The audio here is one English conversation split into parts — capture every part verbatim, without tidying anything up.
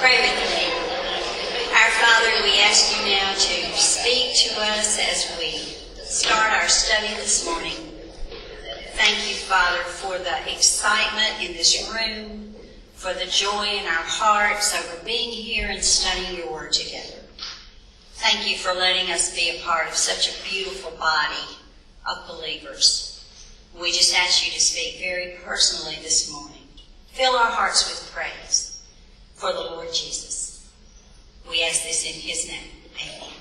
Pray with me. Our Father, we ask you now to speak to us as we start our study this morning. Thank you, Father, for the excitement in this room, for the joy in our hearts over being here and studying your word together. Thank you for letting us be a part of such a beautiful body of believers. We just ask you to speak very personally this morning. Fill our hearts with praise for the Lord Jesus. We ask this in his name. Amen.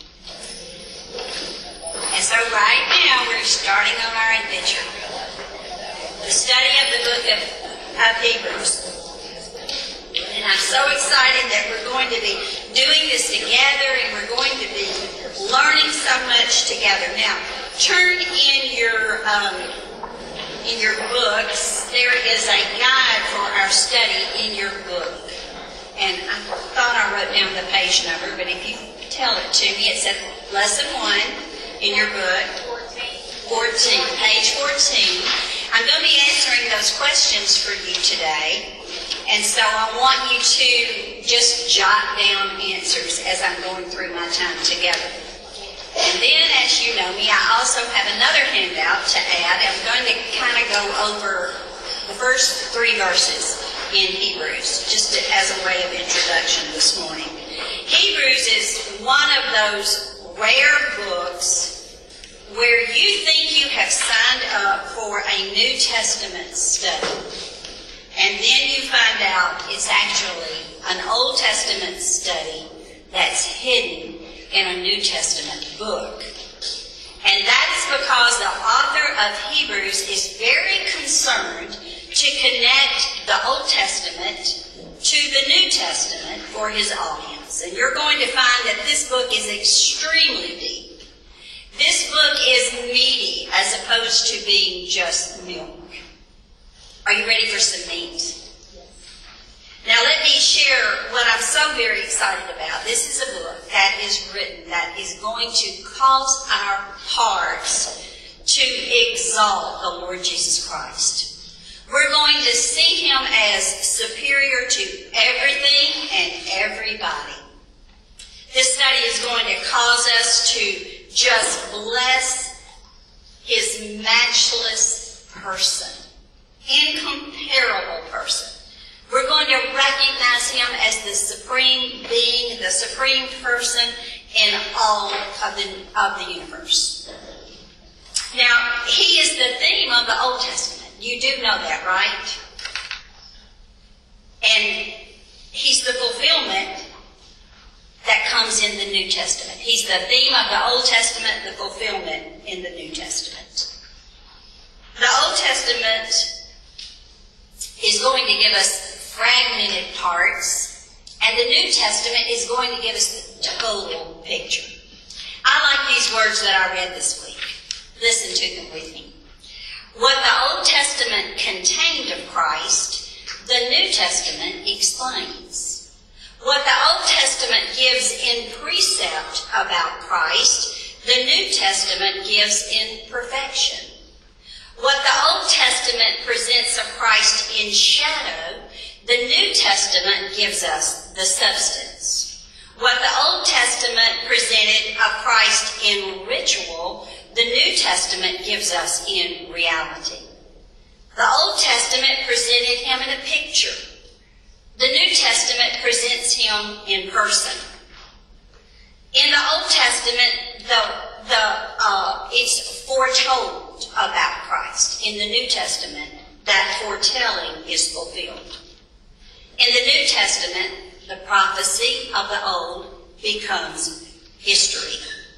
And so right now we're starting on our adventure. The study of the book of, of Hebrews. And I'm so excited that we're going to be doing this together and we're going to be learning so much together. Now, turn in your um, in your books. There is a guide for our study in your book. And I thought I wrote down the page number, but if you tell it to me, it says Lesson one in your book. fourteen. Page fourteen. I'm going to be answering those questions for you today. And so I want you to just jot down answers as I'm going through my time together. And then, as you know me, I also have another handout to add. I'm going to kind of go over the first three verses in Hebrews, just as a way of introduction this morning. Hebrews is one of those rare books where you think you have signed up for a New Testament study. And then you find out it's actually an Old Testament study that's hidden in a New Testament book. And that is because the author of Hebrews is very concerned to connect the Old Testament to the New Testament for his audience. And you're going to find that this book is extremely deep. This book is meaty as opposed to being just milk. Are you ready for some meat? Now let me share what I'm so very excited about. This is a book that is written that is going to cause our hearts to exalt the Lord Jesus Christ. We're going to see him as superior to everything and everybody. This study is going to cause us to just bless his matchless person, incomparable person. We're going to recognize him as the supreme being, the supreme person in all of the, of the universe. Now, he is the theme of the Old Testament. You do know that, right? And he's the fulfillment that comes in the New Testament. He's the theme of the Old Testament, the fulfillment in the New Testament. The Old Testament is going to give us fragmented parts, and the New Testament is going to give us the total picture. I like these words that I read this week. Listen to them with me. What the Old Testament contained of Christ, the New Testament explains. What the Old Testament gives in precept about Christ, the New Testament gives in perfection. What the Old Testament presents of Christ in shadow, the New Testament gives us the substance. What the Old Testament presented of Christ in ritual, the New Testament gives us in reality. The Old Testament presented him in a picture. The New Testament presents him in person. In the Old Testament, the, the, uh, it's foretold about Christ. In the New Testament, that foretelling is fulfilled. In the New Testament, the prophecy of the Old becomes history.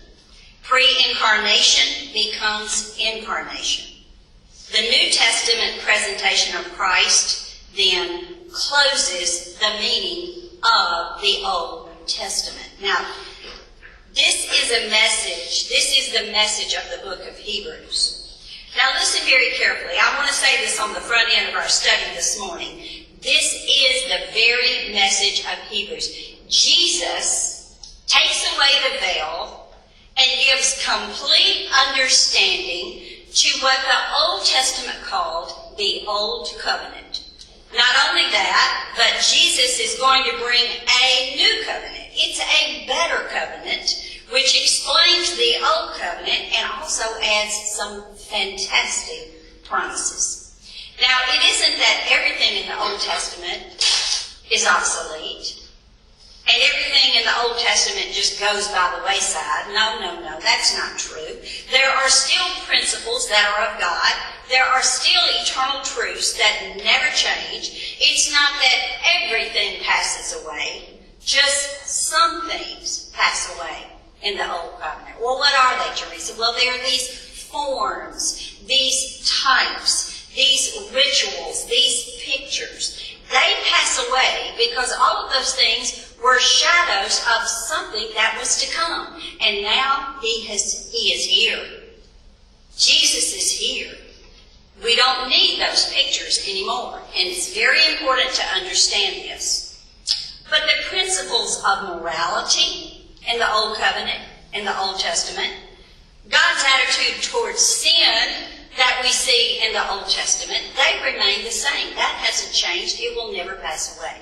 Pre-incarnation becomes incarnation. The New Testament presentation of Christ then closes the meaning of the Old Testament. Now, this is a message, this is the message of the book of Hebrews. Now listen very carefully. I want to say this on the front end of our study this morning. This is the very message of Hebrews. Jesus takes away the veil and gives complete understanding to what the Old Testament called the Old Covenant. Not only that, but Jesus Jesus is going to bring a new covenant. It's a better covenant, which explains the old covenant and also adds some fantastic promises. Now, it isn't that everything in the Old Testament is obsolete, and everything in the Old Testament just goes by the wayside. No, no, no, that's not true. There are still principles that are of God. There are still eternal truths that never change. It's not that everything passes away. Just some things pass away in the Old Covenant. Well, what are they, Teresa? Well, they are these forms, these types, these rituals, these pictures. They pass away because all of those things were shadows of something that was to come. And now he has he is here. Jesus is here. We don't need those pictures anymore. And it's very important to understand this. But the principles of morality in the Old Covenant, in the Old Testament, God's attitude towards sin that we see in the Old Testament, they remain the same. That hasn't changed. It will never pass away.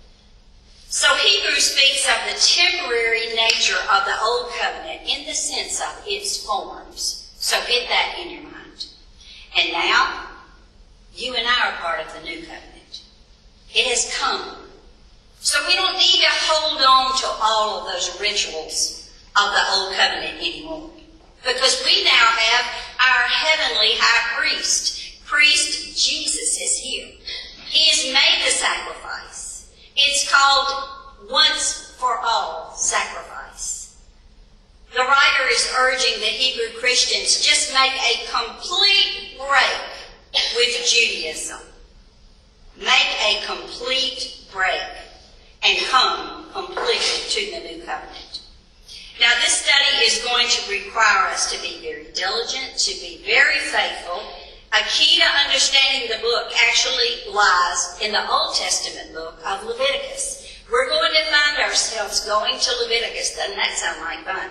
So Hebrews speaks of the temporary nature of the Old Covenant in the sense of its forms. So get that in your mind. And now, you and I are part of the New Covenant. It has come. So we don't need to hold on to all of those rituals of the Old Covenant anymore. Because we now have our heavenly high priest. Priest Jesus is here. He has made the sacrifice. It's called once for all sacrifice. The writer is urging the Hebrew Christians just make a complete break with Judaism. Make a complete break and come completely to the New Covenant. Now, this study is going to require us to be very diligent, to be very faithful. A key to understanding the book actually lies in the Old Testament book of Leviticus. We're going to find ourselves going to Leviticus. Doesn't that sound like fun?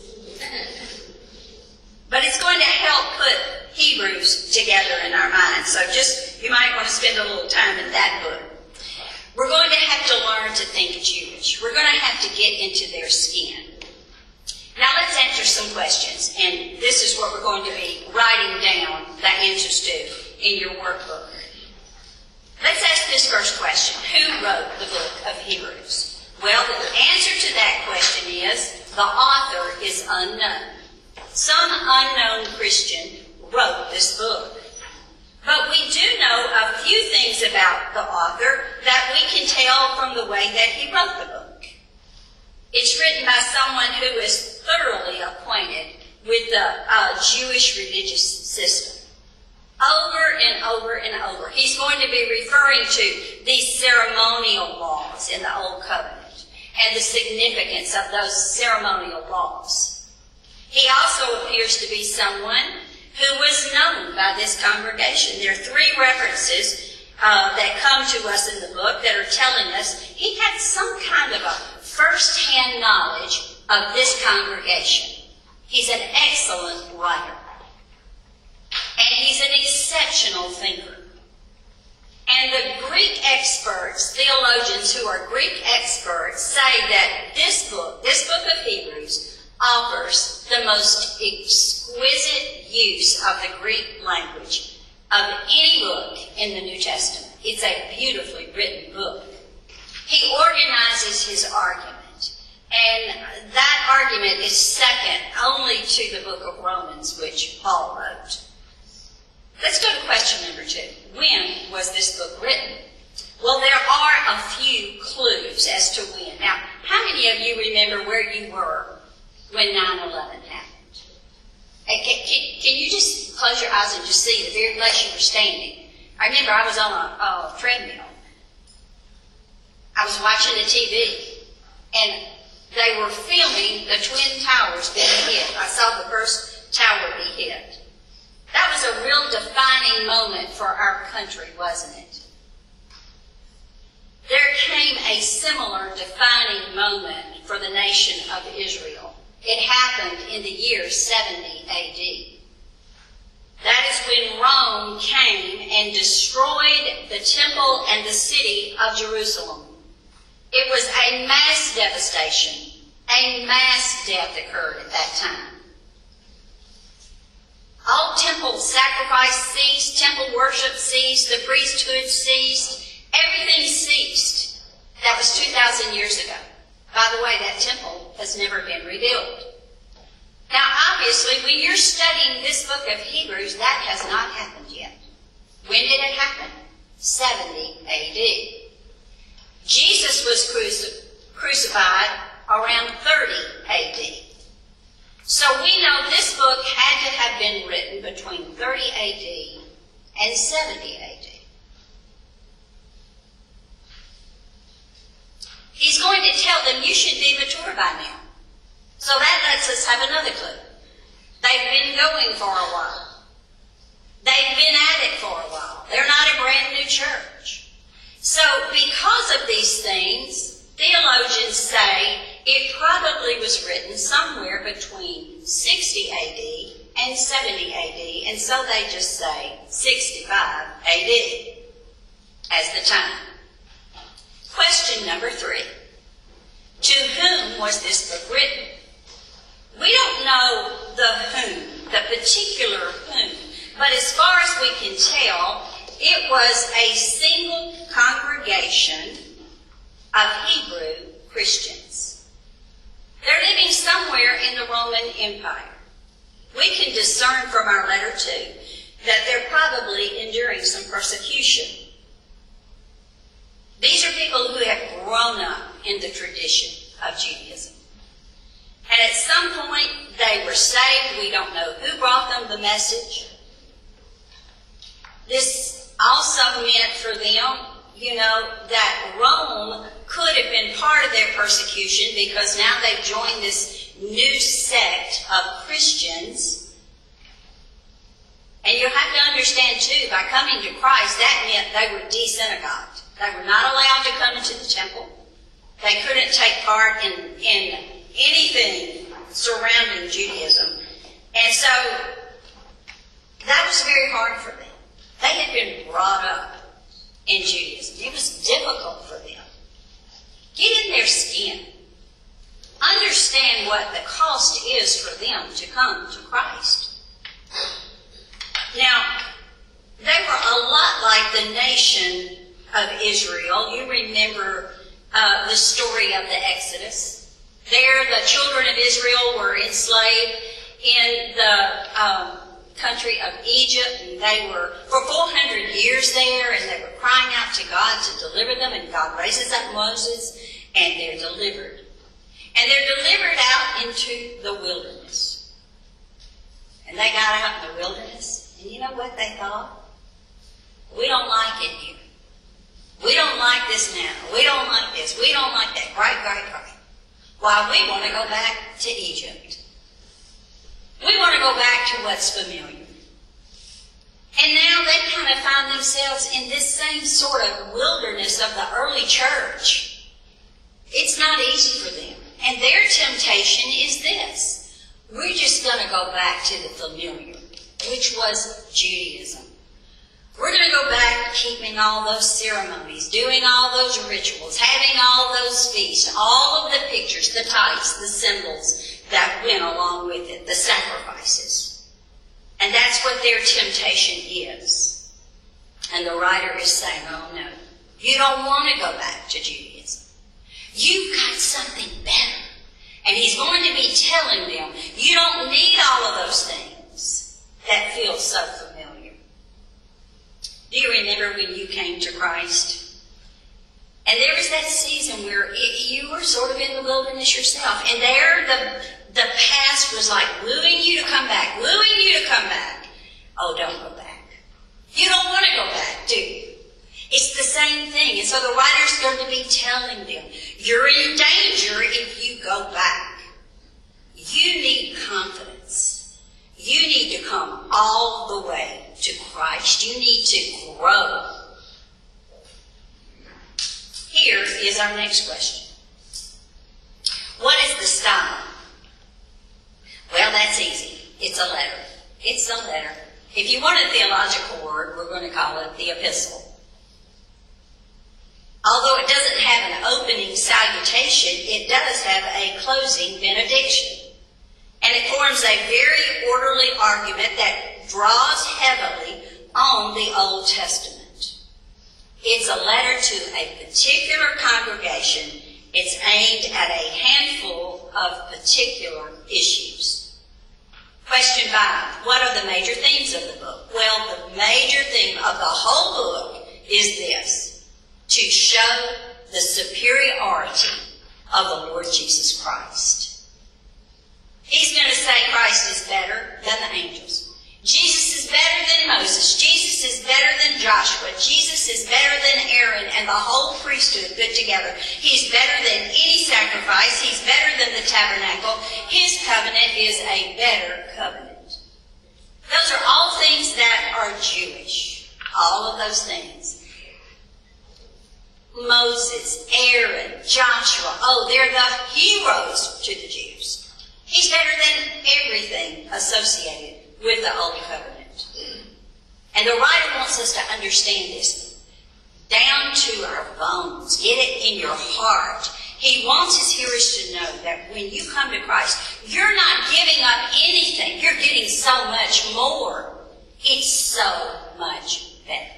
But it's going to help put Hebrews together in our minds. So just, you might want to spend a little time in that book. We're going to have to learn to think Jewish. We're going to have to get into their skin. Now let's answer some questions, and this is what we're going to be writing down the answers to in your workbook. Let's ask this first question. Who wrote the book of Hebrews? Well, the answer to that question is the author is unknown. Some unknown Christian wrote this book. But we do know a few things about the author that we can tell from the way that he wrote the book. It's written by someone who is thoroughly acquainted with the uh, Jewish religious system. Over and over and over. He's going to be referring to these ceremonial laws in the Old Covenant and the significance of those ceremonial laws. He also appears to be someone who was known by this congregation. There are three references uh, that come to us in the book that are telling us he had some kind of a first-hand knowledge of this congregation. He's an excellent writer. And he's an exceptional thinker. And the Greek experts, theologians who are Greek experts, say that this book, this book of Hebrews, offers the most exquisite use of the Greek language of any book in the New Testament. It's a beautifully written book. He organizes his argument, and that argument is second only to the book of Romans, which Paul wrote. Let's go to question number two. When was this book written? Well, there are a few clues as to when. Now, how many of you remember where you were when nine eleven happened? Hey, can, can, can you just close your eyes and just see the very place you were standing? I remember I was on a, a treadmill. I was watching the T V, and they were filming the Twin Towers being hit. I saw the first tower be hit. That was a real defining moment for our country, wasn't it? There came a similar defining moment for the nation of Israel. It happened in the year seventy A D. That is when Rome came and destroyed the temple and the city of Jerusalem. It was a mass devastation. A mass death occurred at that time. All temple sacrifice ceased, temple worship ceased, the priesthood ceased, everything ceased. That was two thousand years ago. By the way, that temple has never been rebuilt. Now, obviously, when you're studying this book of Hebrews, that has not happened yet. When did it happen? seventy A D. Jesus was cruci- crucified around thirty A D. So we know this book had to have been written between thirty A D and seventy A D. He's going to tell them, you should be mature by now. So that lets us have another clue. They've been going for a while. They've been at it for a while. They're not a brand new church. So because of these things, theologians say it probably was written somewhere between sixty A D and seventy A D, and so they just say sixty-five A D as the time. Question number three. To whom was this book written? We don't know the whom, the particular whom, but as far as we can tell, it was a single congregation of Hebrew Christians. They're living somewhere in the Roman Empire. We can discern from our letter too that they're probably enduring some persecution. These are people who have grown up in the tradition of Judaism. And at some point they were saved. We don't know who brought them the message. This also meant for them, you know, that Rome could have been part of their persecution because now they've joined this new sect of Christians. And you have to understand too, by coming to Christ, that meant they were de-synagogued. They were not allowed to come into the temple. They couldn't take part in, in anything surrounding Judaism. And so that was very hard for them. They had been brought up in Judaism. It was difficult for them. Get in their skin. Understand what the cost is for them to come to Christ. Now, they were a lot like the nation of Israel. You remember uh, the story of the Exodus. There, the children of Israel were enslaved in the um, country of Egypt, and they were for four hundred years there, and they were crying out to God to deliver them, and God raises up Moses, and they're delivered. And they're delivered out into the wilderness. And they got out in the wilderness, and you know what they thought? We don't like it here. We don't like this now. We don't like this. We don't like that. Right, right, right. Why, we want to go back to Egypt. We want to go back to what's familiar. And now they kind of find themselves in this same sort of wilderness of the early church. It's not easy for them. And their temptation is this. We're just going to go back to the familiar, which was Judaism. We're going to go back keeping all those ceremonies, doing all those rituals, having all those feasts, all of the pictures, the types, the symbols that went along with it, the sacrifices. And that's what their temptation is. And the writer is saying, oh no, you don't want to go back to Judaism. You've got something better. And he's going to be telling them, you don't need all of those things that feel so familiar. Do you remember when you came to Christ? And there was that season where it, you were sort of in the wilderness yourself. And there the, the past was like wooing you to come back, wooing you to come back. Oh, don't go back. You don't want to go back, do you? It's the same thing. And so the writer's going to be telling them, you're in danger if you go back. You need confidence. You need to come all the way to Christ. You need to grow. Here is our next question. What is the style? Well, that's easy. It's a letter. It's a letter. If you want a theological word, we're going to call it the epistle. Although it doesn't have an opening salutation, it does have a closing benediction. And it forms a very orderly argument that draws heavily on the Old Testament. It's a letter to a particular congregation. It's aimed at a handful of particular issues. Question five, what are the major themes of the book? Well, the major theme of the whole book is this: to show the superiority of the Lord Jesus Christ. He's going to say Christ is better than the angels. Jesus is better than Moses. Jesus is better than Joshua. Jesus is better than Aaron and the whole priesthood put together. He's better than any sacrifice. He's better than the tabernacle. His covenant is a better covenant. Those are all things that are Jewish. All of those things. Moses, Aaron, Joshua, oh, they're the heroes to the Jews. He's better than everything associated with the Old Covenant. And the writer wants us to understand this down to our bones. Get it in your heart. He wants his hearers to know that when you come to Christ, you're not giving up anything. You're getting so much more. It's so much better.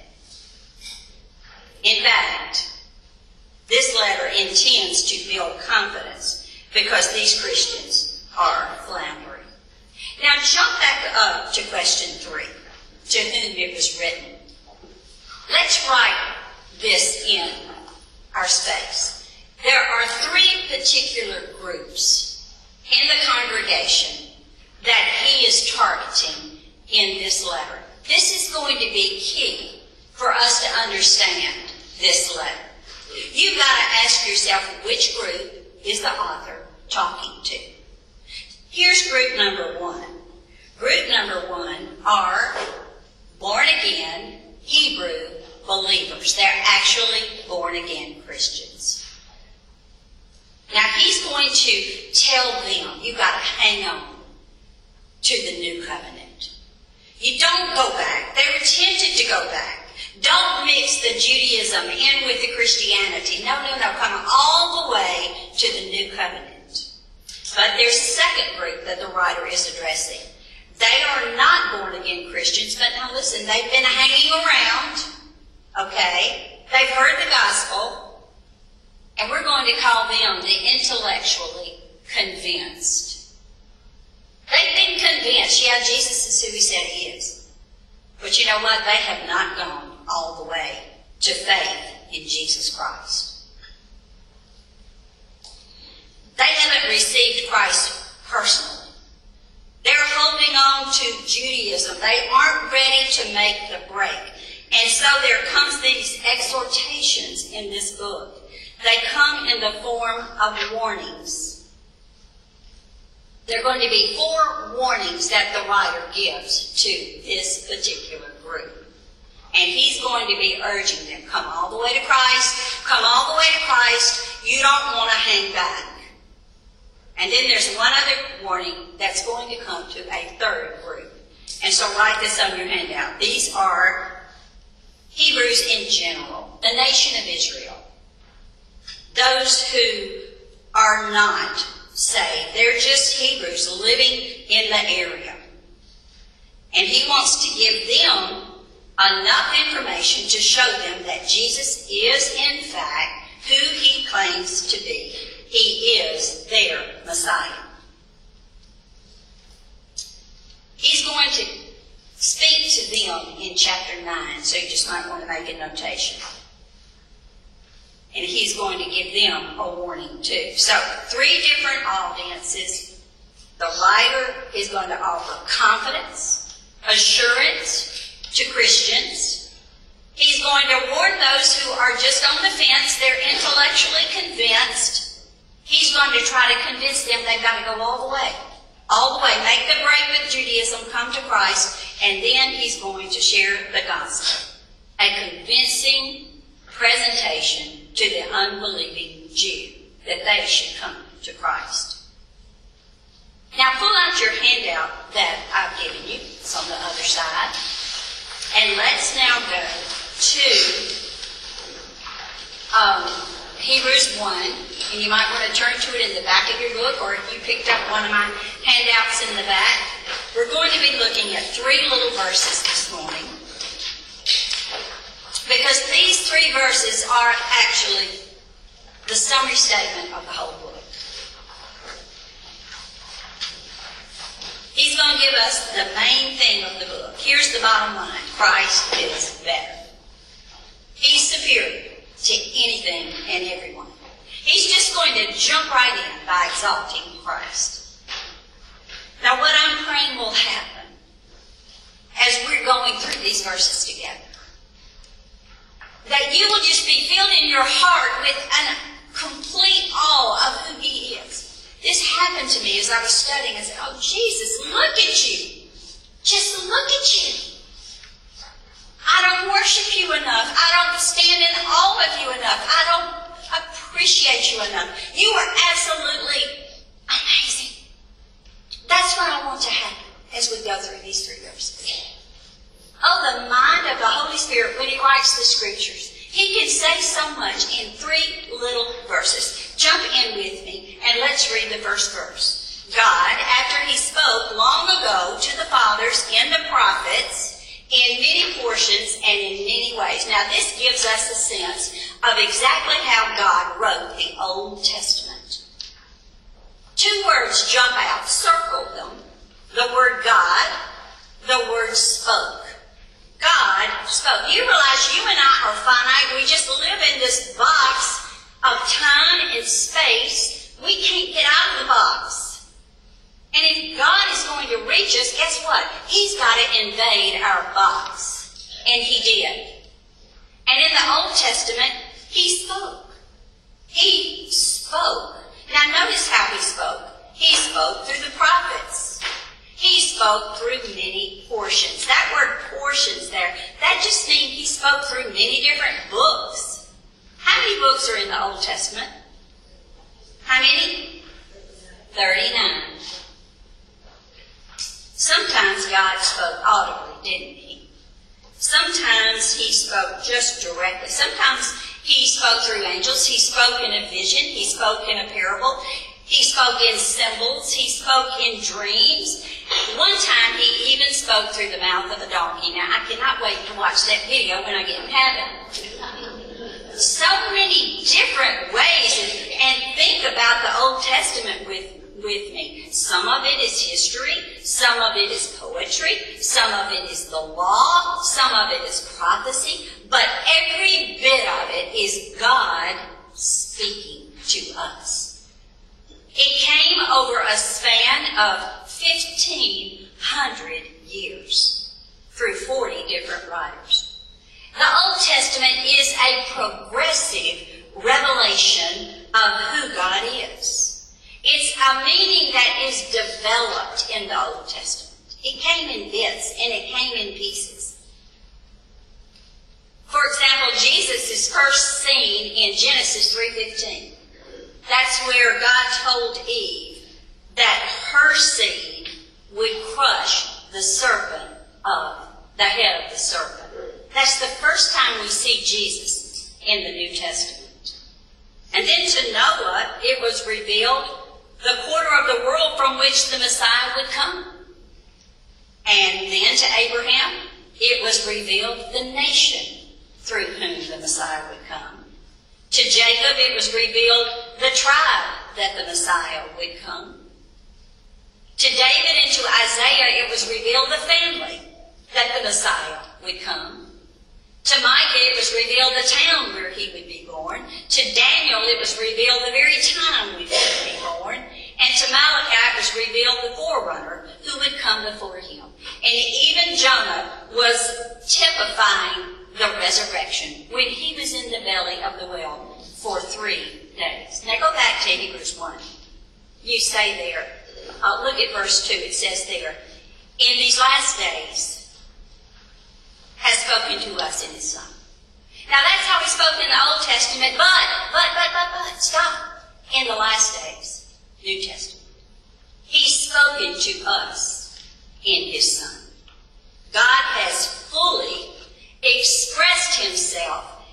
In fact, this letter intends to build confidence because these Christians are floundering. Now jump back up to question three, to whom it was written. Let's write this in our space. There are three particular groups in the congregation that he is targeting in this letter. This is going to be key for us to understand this letter. You've got to ask yourself, which group is the author talking to? Here's group number one. Group number one are born-again Hebrew believers. They're actually born-again Christians. Now, he's going to tell them, you've got to hang on to the new covenant. You don't go back. They were tempted to go back. Don't mix the Judaism in with the Christianity. No, no, no. Come all the way to the new covenant. But there's a second group that the writer is addressing. They are not born-again Christians, but now listen, they've been hanging around, okay? They've heard the gospel, and we're going to call them the intellectually convinced. They've been convinced, yeah, Jesus is who he said he is. But you know what? They have not gone all the way to faith in Jesus Christ. They haven't received Christ personally. They're holding on to Judaism. They aren't ready to make the break. And so there comes these exhortations in this book. They come in the form of warnings. There are going to be four warnings that the writer gives to this particular group. And he's going to be urging them, come all the way to Christ, come all the way to Christ. You don't want to hang back. And then there's one other warning that's going to come to a third group. And so write this on your handout. These are Hebrews in general, the nation of Israel. Those who are not saved. They're just Hebrews living in the area. And he wants to give them enough information to show them that Jesus is, in fact, who he claims to be. He is their Messiah. He's going to speak to them in chapter nine, so you just might want to make a notation. And he's going to give them a warning too. So, three different audiences. The writer is going to offer confidence, assurance to Christians. He's going to warn those who are just on the fence, they're intellectually convinced. He's going to try to convince them they've got to go all the way. All the way. Make the break with Judaism, come to Christ, and then he's going to share the gospel. A convincing presentation to the unbelieving Jew that they should come to Christ. Now pull out your handout that I've given you. It's on the other side. And let's now go to um, Hebrews one, and you might want to turn to it in the back of your book, or if you picked up one of my handouts in the back. We're going to be looking at three little verses this morning, because these three verses are actually the summary statement of the whole book. He's going to give us the main thing of the book. Here's the bottom line. Christ is better. He's superior to anything and everyone. He's just going to jump right in by exalting Christ. Now, what I'm praying will happen as we're going through these verses together, that you will just be filled in your heart with a complete awe of who He is. This happened to me as I was studying. I said, oh, Jesus, look at you. Just look at you. I don't worship you enough. I don't stand in awe of you enough. I don't appreciate you enough. You are absolutely amazing. That's what I want to happen as we go through these three verses. Oh, the mind of the Holy Spirit when He writes the Scriptures. He can say so much in three little verses. Jump in with me and let's read the first verse. God, after He spoke long ago to the fathers in the prophets, in many portions and in many ways. Now this gives us a sense of exactly how God wrote the Old Testament. Two words jump out, circle them. The word God, the word spoke. God spoke. You realize you and I are finite. We just live in this box of time and space. We can't get out of the box. And if God is going to reach us, guess what? He's got to invade our box. And He did. And in the Old Testament, He spoke. He spoke. Now notice how He spoke. He spoke through the prophets. He spoke through many portions. That word portions there, that just means He spoke through many different books. How many books are in the Old Testament? How many? thirty-nine. Sometimes God spoke audibly, didn't He? Sometimes He spoke just directly. Sometimes He spoke through angels. He spoke in a vision. He spoke in a parable. He spoke in symbols. He spoke in dreams. One time He even spoke through the mouth of a donkey. Now, I cannot wait to watch that video when I get in heaven. So many different ways. And, and think about the Old Testament with, with me. Some of it is history. Some of it is poetry. Some of it is the law. Some of it is prophecy. But every bit of it is God speaking to us. It came over a span of fifteen hundred years through forty different writers. The Old Testament is a progressive revelation of who God is. It's a meaning that is developed in the Old Testament. It came in bits and it came in pieces. For example, Jesus is first seen in Genesis three fifteen. That's where God told Eve that her seed would crush the serpent of the head of the serpent. That's the first time we see Jesus in the New Testament. And then to Noah, it was revealed the quarter of the world from which the Messiah would come. And then to Abraham, it was revealed the nation through whom the Messiah would come. To Jacob, it was revealed the tribe that the Messiah would come. To David and to Isaiah, it was revealed the family that the Messiah would come. To Micah, it was revealed the town where he would be born. To Daniel, it was revealed the very time when he would be born. And to Malachi, it was revealed the forerunner who would come before him. And even Jonah was typifying the resurrection when he was in the belly of the whale for three days. Now go back to Hebrews one. You say there, uh, look at verse two. It says there, in these last days has spoken to us in His Son. Now that's how He spoke in the Old Testament, but, but, but, but, but, stop. In the last days, New Testament, He's spoken to us in His Son. God has fully expressed Himself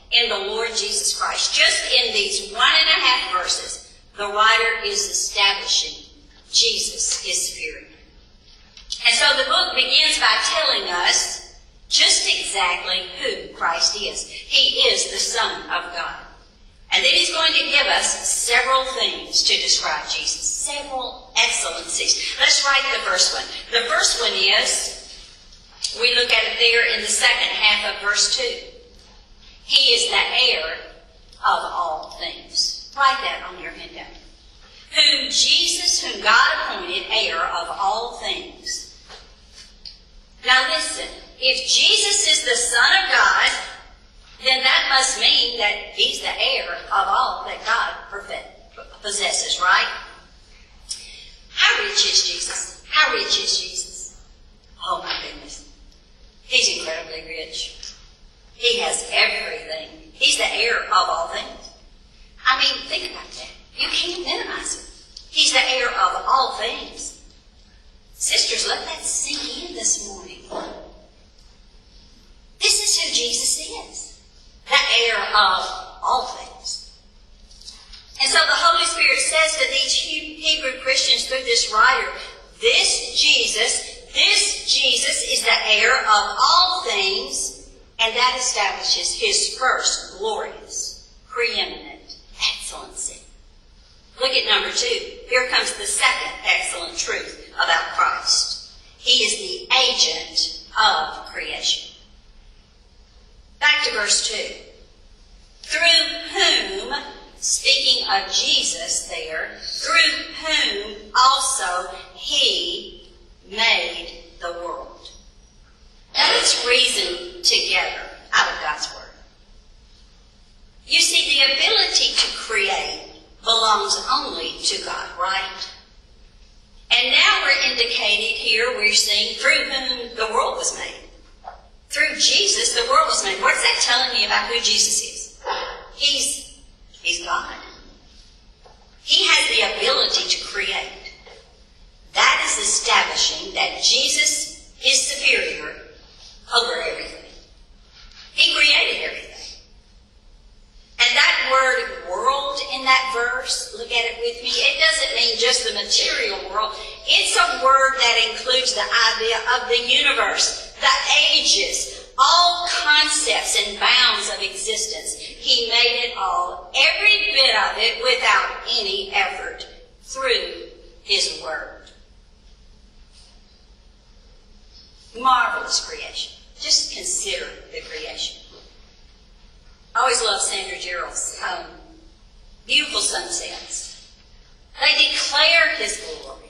in the Lord Jesus Christ. Just in these one and a half verses, the writer is establishing Jesus is superior. And so the book begins by telling us just exactly who Christ is. He is the Son of God. And then he's going to give us several things to describe Jesus, several excellencies. Let's write the first one. The first one is, we look at it there in the second half of verse two. He is the heir of all things. Write that on your handout. Whom Jesus, whom God appointed heir of all things. Now listen, if Jesus is the Son of God, then that must mean that he's the heir of all that God possesses, right? How rich is Jesus? How rich is Jesus? Oh my goodness. He's incredibly rich. He has everything. He's the heir of all things. I mean, think about that. You can't minimize it. He's the heir of all things. Sisters, let that sink in this morning. This is who Jesus is. The heir of all things. And so the Holy Spirit says to these Hebrew Christians through this writer, this Jesus, this Jesus is the heir of all things, and that establishes his first glorious, preeminent excellency. Look at number two. Here comes the second excellent truth about Christ. He is the agent of creation. Back to verse two. Through whom, speaking of Jesus there, through whom also he made the world. Now let's reason together out of God's Word. You see, the ability to create belongs only to God, right? And now we're indicated here, we're seeing through whom the world was made. Through Jesus, the world was made. What's that telling me about who Jesus is? He's, he's God. He has the ability to create. That is establishing that Jesus is superior over everything. He created everything. And that word world in that verse, look at it with me, it doesn't mean just the material world. It's a word that includes the idea of the universe, the ages, all concepts and bounds of existence. He made it all, every bit of it, without any effort, through his word. Marvelous creation. Just consider the creation. I always love Sandra Gerald's um, beautiful sunsets. They declare his glory.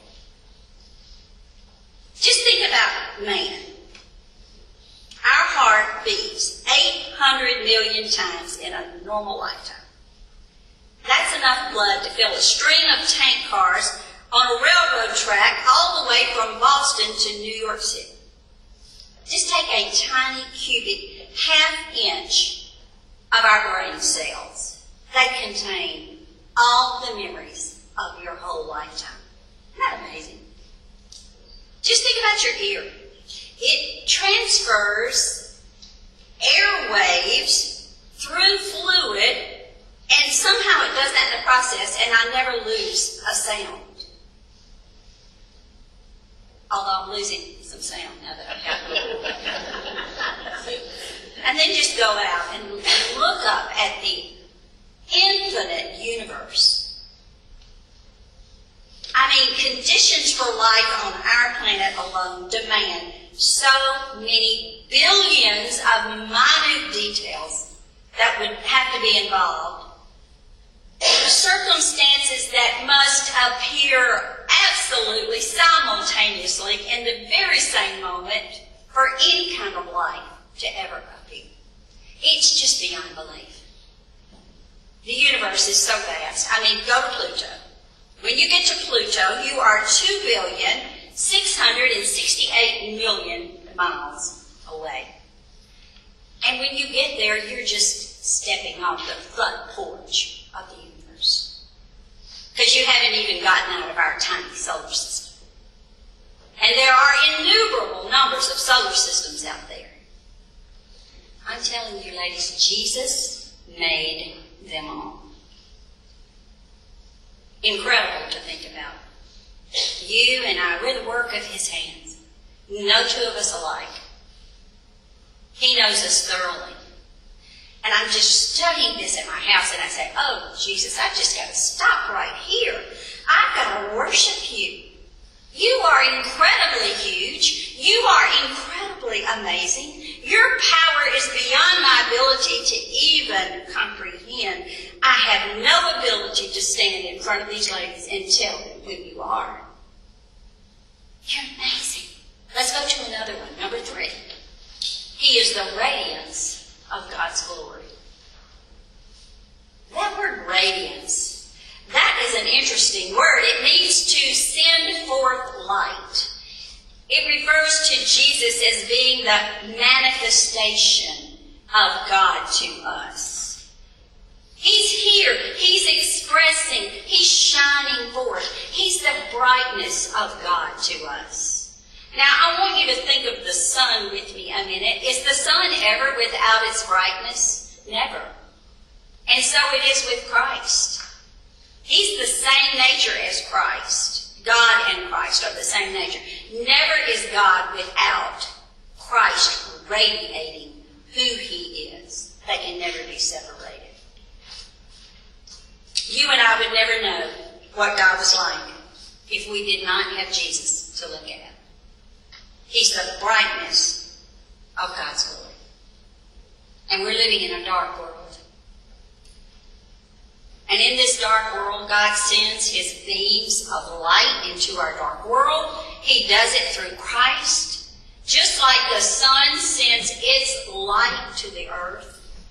Just think about man. Our heart beats eight hundred million times in a normal lifetime. That's enough blood to fill a string of tank cars on a railroad track all the way from Boston to New York City. Just take a tiny cubic half inch of our brain cells that contain all the memories of your whole lifetime. Isn't that amazing? Just think about your ear. It transfers air waves through fluid, and somehow it does that in the process, and I never lose a sound. Although I'm losing some sound now that I've got it. And then just go out and look up at the infinite universe. I mean, conditions for life on our planet alone demand so many billions of minute details that would have to be involved. The circumstances that must appear absolutely simultaneously in the very same moment for any kind of life to ever appear. It's just beyond belief. The universe is so vast. I mean, go to Pluto. When you get to Pluto, you are two billion, six hundred sixty-eight million miles away. And when you get there, you're just stepping off the front porch of the universe. Because you haven't even gotten out of our tiny solar system. And there are innumerable numbers of solar systems out there. I'm telling you, ladies, Jesus made them all. Incredible to think about. You and I, we're the work of his hands. No two of us alike. He knows us thoroughly. And I'm just studying this at my house, and I say, oh, Jesus, I've just got to stop right here. I've got to worship you. You are incredibly huge. You are incredibly amazing. Your power is beyond my ability to even comprehend. I have no ability to stand in front of these ladies and tell them who you are. You're amazing. Let's go to another one, number three. He is the radiance of God's glory. That word radiance, that is an interesting word. It means to send forth light. It refers to Jesus as being the manifestation of God to us. He's here. He's expressing. He's shining forth. He's the brightness of God to us. Now, I want you to think of the sun with me a minute. Is the sun ever without its brightness? Never. And so it is with Christ. He's the same nature as Christ. God and Christ are the same nature. Never is God without Christ radiating who he is. They can never be separated. You and I would never know what God was like if we did not have Jesus to look at. He's the brightness of God's glory. And we're living in a dark world. And in this dark world, God sends his beams of light into our dark world. He does it through Christ. Just like the sun sends its light to the earth.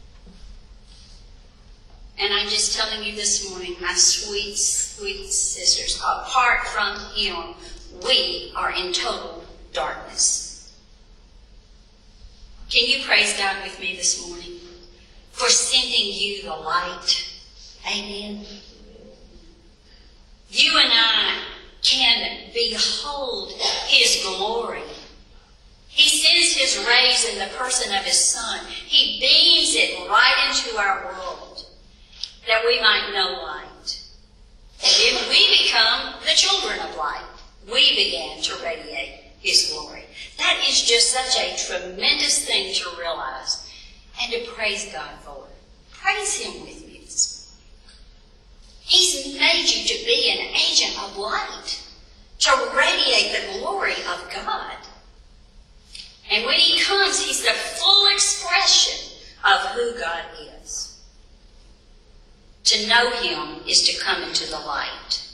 And I'm just telling you this morning, my sweet, sweet sisters, apart from him, we are in total darkness. Can you praise God with me this morning for sending you the light? Amen. You and I can behold his glory. He sends his rays in the person of his Son. He beams it right into our world that we might know light. And then we become the children of light. We began to radiate his glory. That is just such a tremendous thing to realize and to praise God for. Praise him with me this morning. He's made you to be an agent of light, to radiate the glory of God. And when he comes, he's the full expression of who God is. To know him is to come into the light,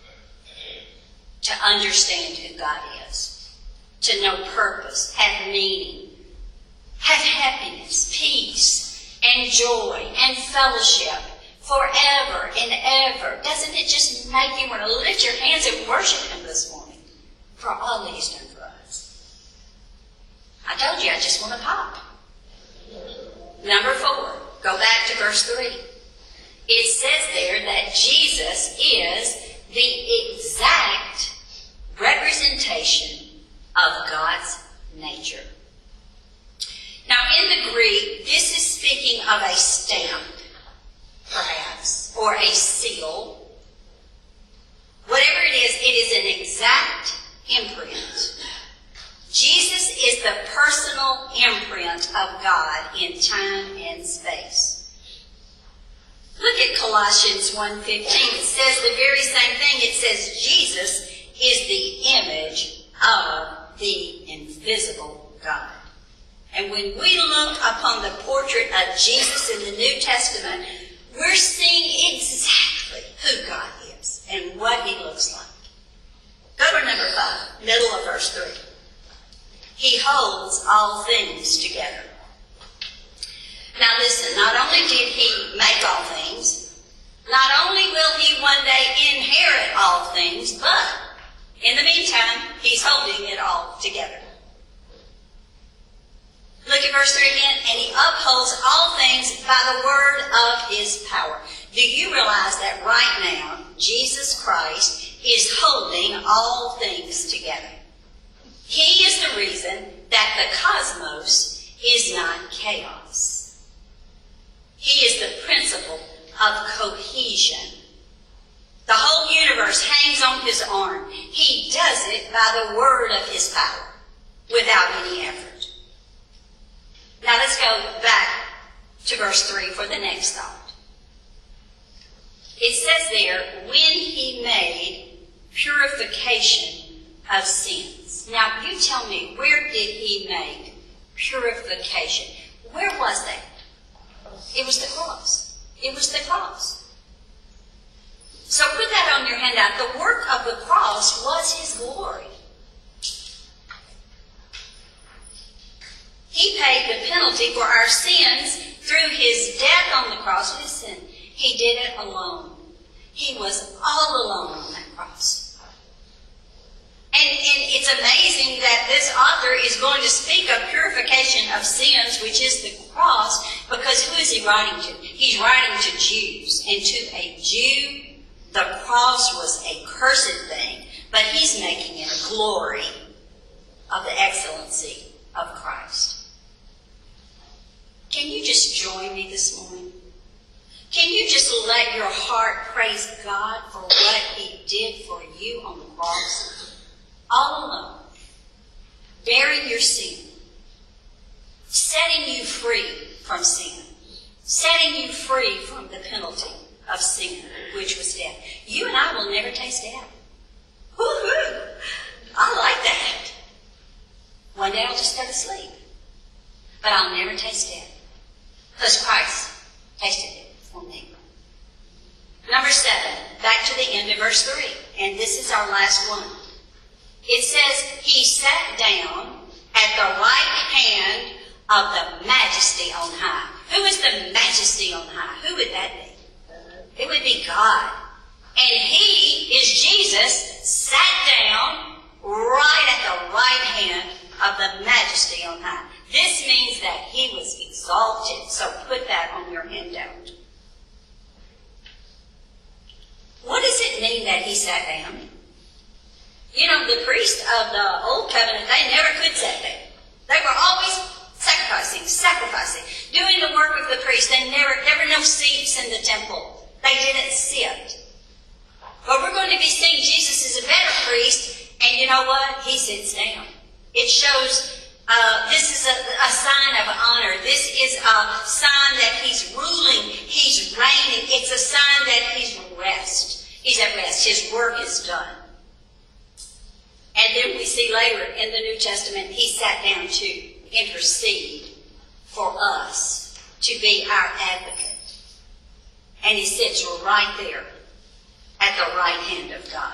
to understand who God is, to know purpose, have meaning, have happiness, peace, and joy, and fellowship forever and ever. Doesn't it just make you want to lift your hands and worship him this morning for all that he's done for us? I told you I just want to pop. Number four, go back to verse three. It says there that Jesus is the exact representation of God's nature. Now, in the Greek, this is speaking of a stamp, perhaps, or a seal. Whatever it is, it is an exact imprint. Jesus is the personal imprint of God in time and space. Look at Colossians one fifteen. It says the very same thing. It says Jesus is the image of the invisible God. And when we look upon the portrait of Jesus in the New Testament, we're seeing exactly who God is and what he looks like. Go to number five, middle of verse three. He holds all things together. Now listen, not only did he make all things, not only will he one day inherit all things, but in the meantime, he's holding it all together. Look at verse three again. And he upholds all things by the word of his power. Do you realize that right now, Jesus Christ is holding all things together? He is the reason that the cosmos is not chaos. He is the principle of cohesion. The whole universe hangs on his arm. He does it by the word of his power, without any effort. Now let's go back to verse three for the next thought. It says there, when he made purification of sins. Now you tell me, where did he make purification? Where was that? It was the cross. It was the cross. So put that on your handout. The work of the cross was his glory. He paid the penalty for our sins through his death on the cross. Listen, he did it alone. He was all alone on that cross. And, and it's amazing that this author is going to speak of purification of sins, which is the cross, because who is he writing to? He's writing to Jews. And to a Jew, the cross was a cursed thing, but he's making it a glory of the excellency of Christ. Can you just join me this morning? Can you just let your heart praise God for what he did for you on the cross? All alone, bearing your sin, setting you free from sin, setting you free from the penalty of sin, which was death. You and I will never taste death. Woo-hoo! I like that. One day I'll just go to sleep. But I'll never taste death. Because Christ tasted it for me. Number seven, back to the end of verse three. And this is our last one. It says, he sat down at the right hand of the majesty on high. Who is the majesty on high? Who would that be? It would be God. And he is Jesus, sat down right at the right hand of the majesty on high. This means that he was exalted. So put that on your handout. What does it mean that he sat down? You know, the priests of the Old Covenant, they never could sit down. They were always sacrificing, sacrificing, doing the work of the priest. They never, there were no seats in the temple. They didn't sit. But we're going to be seeing Jesus is a better priest, and you know what? He sits down. It shows uh, this is a, a sign of honor. This is a sign that he's ruling, he's reigning. It's a sign that he's rest. He's at rest. His work is done. And then we see later in the New Testament, he sat down to intercede for us, to be our advocate. And he sits right there at the right hand of God.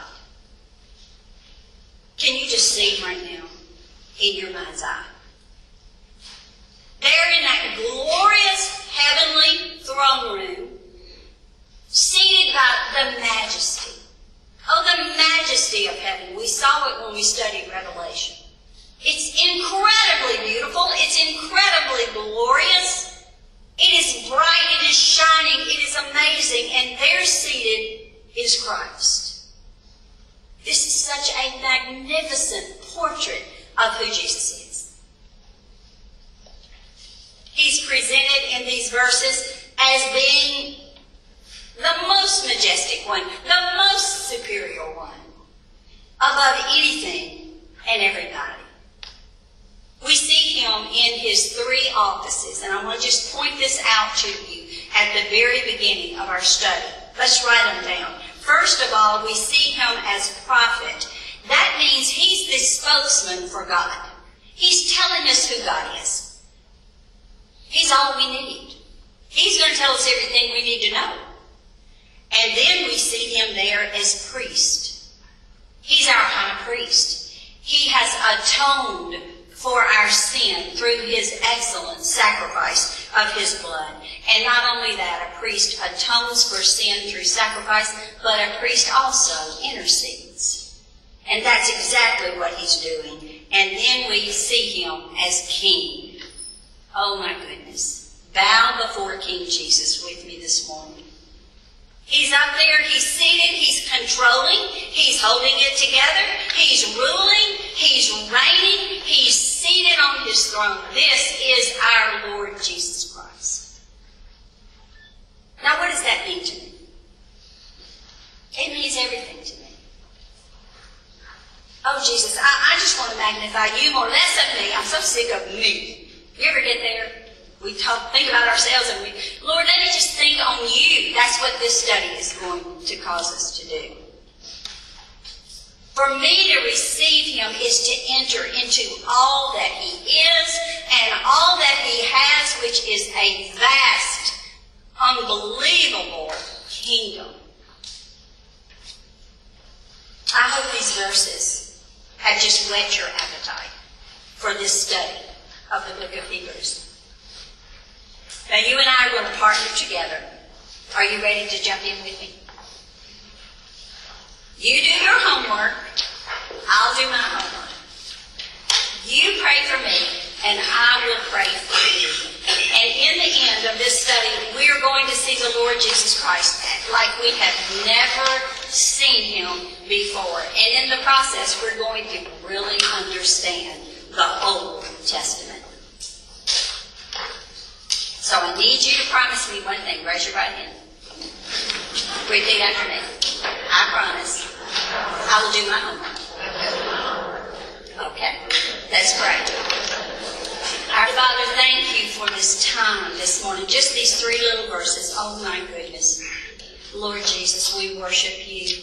Can you just see him right now in your mind's eye? There in that glorious heavenly throne room, seated by the majesty. Oh, the majesty of heaven. We saw it when we studied Revelation. It's incredibly beautiful. It's incredibly glorious. It is bright. It is shining. It is amazing. And there seated is Christ. This is such a magnificent portrait of who Jesus is. He's presented in these verses as being the most majestic one, the most superior one, above anything and everybody. We see him in his three offices, and I want to just point this out to you at the very beginning of our study. Let's write them down. First of all, we see him as prophet. That means he's the spokesman for God. He's telling us who God is. He's all we need. He's going to tell us everything we need to know. And then we see him there as priest. He's our high priest. He has atoned for our sin through his excellent sacrifice of his blood. And not only that, a priest atones for sin through sacrifice, but a priest also intercedes. And that's exactly what he's doing. And then we see him as king. Oh my goodness. Bow before King Jesus with me this morning. He's up there, he's seated, he's controlling, he's holding it together, he's ruling, he's reigning, he's seated on his throne. This is our Lord Jesus Christ. Now, what does that mean to me? It means everything to me. Oh, Jesus, I, I just want to magnify you more. Less of me. I'm so sick of me. You ever get there? We talk, think about ourselves and we, Lord, let me just think on you. That's what this study is going to cause us to do. For me to receive him is to enter into all that he is and all that he has, which is a vast, unbelievable kingdom. I hope these verses have just whet your appetite for this study of the book of Hebrews. Now, you and I are going to partner together. Are you ready to jump in with me? You do your homework. I'll do my homework. You pray for me, and I will pray for you. And in the end of this study, we are going to see the Lord Jesus Christ like we have never seen him before. And in the process, we're going to really understand the Old Testament. So I need you to promise me one thing. Raise your right hand. Repeat after me. I promise I will do my homework. Okay, let's pray. Our Father, thank you for this time this morning. Just these three little verses. Oh my goodness. Lord Jesus, we worship you.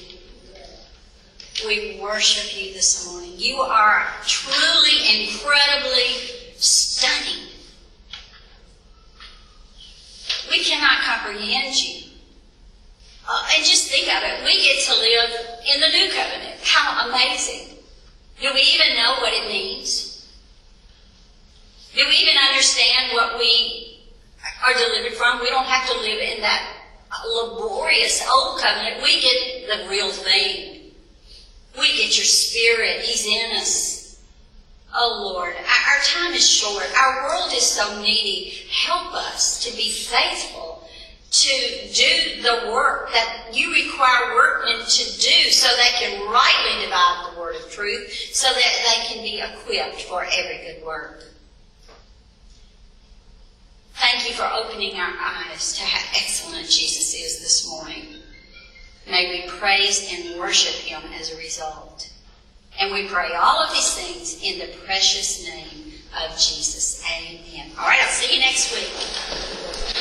We worship you this morning. You are truly, incredibly stunning. We cannot comprehend you. Uh, and just think of it. We get to live in the new covenant. How amazing. Do we even know what it means? Do we even understand what we are delivered from? We don't have to live in that laborious old covenant. We get the real thing. We get your spirit. He's in us. Oh, Lord, our time is short. Our world is so needy. Help us to be faithful to do the work that you require workmen to do so they can rightly divide the word of truth, so that they can be equipped for every good work. Thank you for opening our eyes to how excellent Jesus is this morning. May we praise and worship him as a result. And we pray all of these things in the precious name of Jesus. Amen. All right, I'll see you next week.